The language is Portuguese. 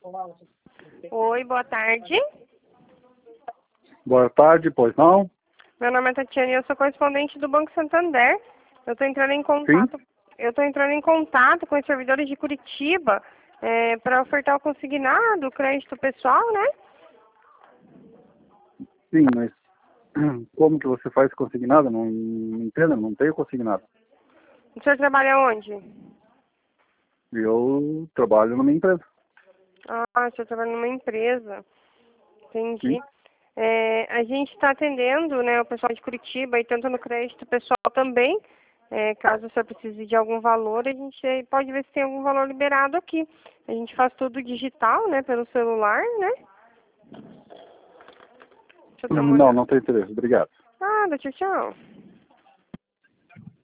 Oi, boa tarde. Boa tarde, pois não? Meu nome é Tatiana e eu sou correspondente do Banco Santander. Eu estou entrando em contato. Sim? Eu estou entrando em contato com os servidores de Curitiba para ofertar o consignado, o crédito pessoal, né? Sim, mas como que você faz consignado? Não entendo, não tenho consignado. O senhor trabalha onde? Eu trabalho numa empresa. Ah, o senhor trabalha numa empresa. Sim? Entendi. A gente está atendendo, né, o pessoal de Curitiba e tanto no crédito pessoal também. Caso o senhor precise de algum valor, a gente pode ver se tem algum valor liberado aqui. A gente faz tudo digital, né, pelo celular, né? Deixa eu dar uma Não, olhada. não tenho interesse. Obrigado. Ah, tchau, tchau.